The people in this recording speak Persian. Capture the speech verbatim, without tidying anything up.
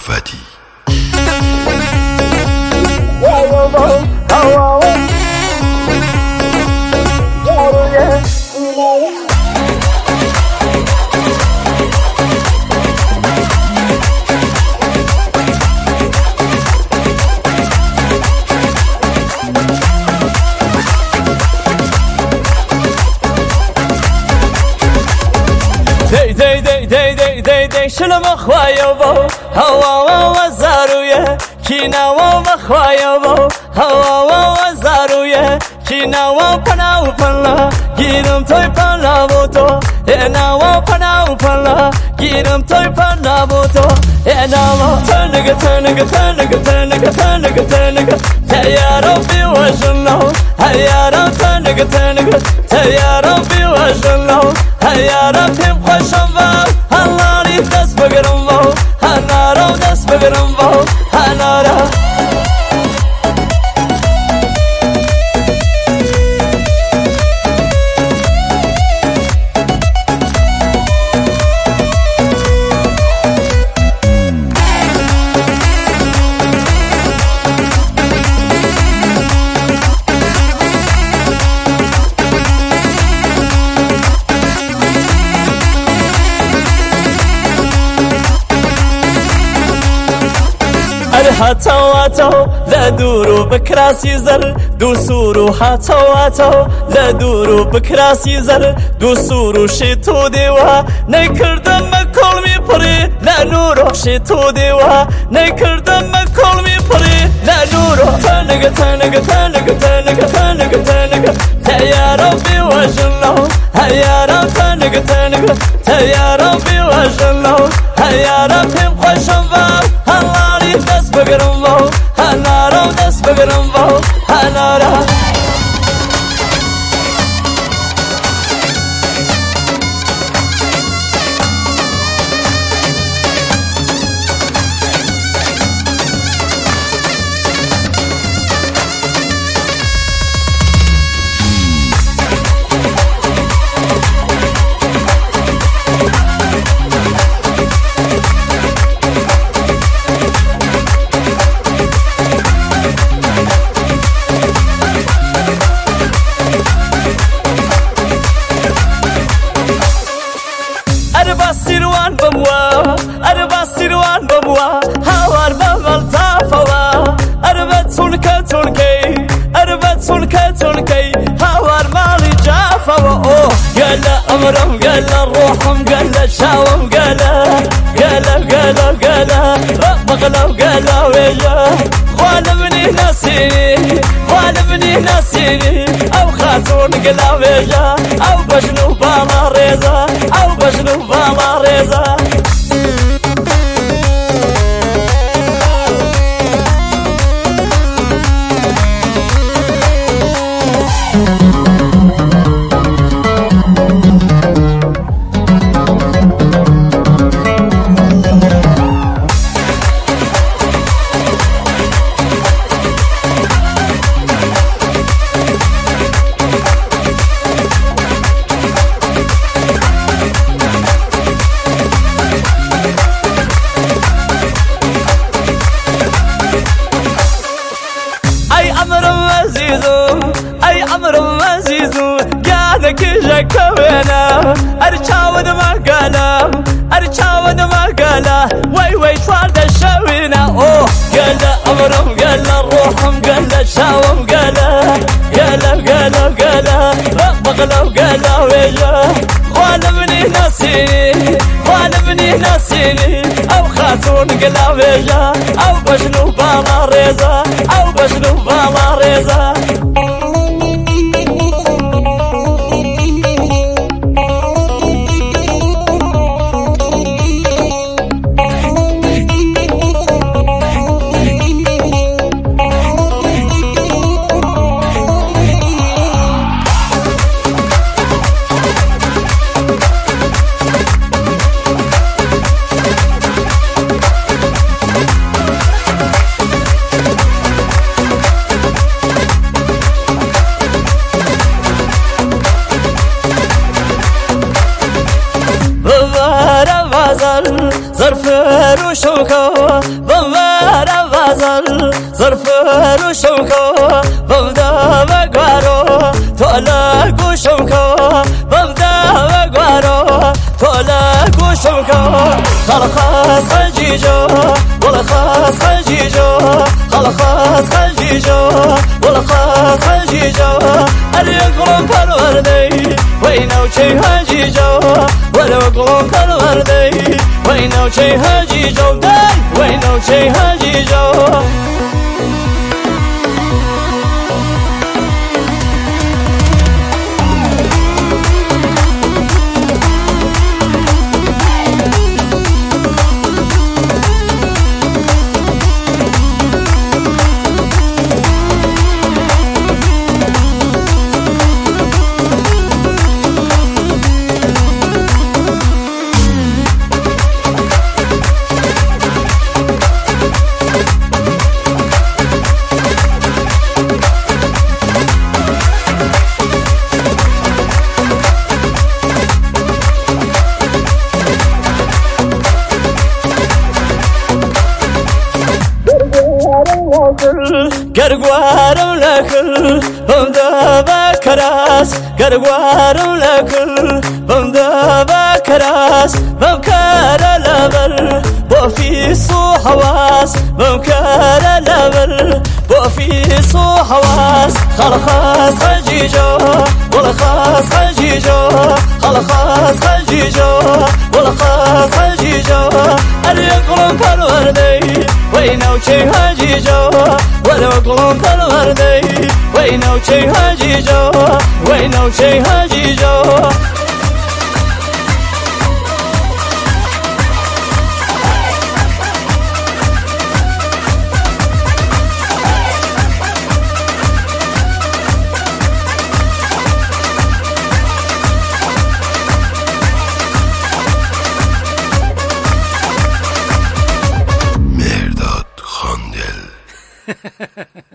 صفتی. دی دی دی دی دی دی دی شلم خوایا با هوا و زارویه کینا و مخوایا با هوا و زارویه کینا و پنا و پنا گیرم توی پنا و تو اینا و پنا و پنا گیرم توی پنا و تو اینا و تنگ تنگ تنگ تنگ تنگ تنگ تیارو بی وجنو هیارو تنگ تنگ تیارو بی وجنو هیارو تیم خوشم با هناری دست بگرم با هنارو دست بگرم با هنارو هاتو هاتو لا دورو بكراسي زر دو سورو هاتو هاتو لا دورو بكراسي زر دو سورو شيتو ديوا نكردم كل مي بري لا نورو شيتو ديوا نكردم كل مي بري لا نورو تنق تنق تنق تنق تنق تنق يا ربي وجلو يا رب تنق تنق يا ربي وجلو يا رب خوشم هناری دست بگرم با هنارو دست بگرم با هنارو سیروان بموا اربا سیروان بموا هوار بمل تافوا اربا تونکه تونکی اربا تونکه تونکی هوار مالی جافوا اوه قالا امرم قالا روحم قالا شاوم قالا قالا قالا قالا ربقلو قالا ويا خوالبني ناسيني خوالبني ناسيني او خاتون قالا ويا او بجنو بالا ريزا او بجنو بالا ريزا أي أمر عزيزو قالك جاكوينا أرشاود ما قالا أرشاود ما قالا وي وي توارد الشاوينا أوه قالا أمرم قالا روحم قالا شاوم قالا قالا قالا قالا ربقلو قالا ويا خوالبني ناسيني خوالبني ناسيني أو خاتون قالا ويا أو بجنو بالا ريزا أو بجنو بالا ريزا روشم که بمبر وزل ظرف روشم که بمدا و گوارو تولا گوشم که بمدا و گوارو تولا گوشم که خلقات خجیجو ولخات خجیجو خلقات خجیجو ولخات خجیجو اليقرم پروردی وینو چی حجیجو ولقرم پروردی وینو چی حجیجو دی وینو چی حجیجو گرگوارم لکل بمدا بکراس گرگوارم لکل بمدا بکراس بمکار لبر بوفیس و حواس بمکار لبر بوفیس و حواس خلقات خجیجو ولخات خجیجو خلقات خجیجو ولخات خجیجو اليقرم پروردی وینو چی حجیجو ولو قلم پروردی وینو چی حجیجو وینو چی حجیجو مهرداد خاندل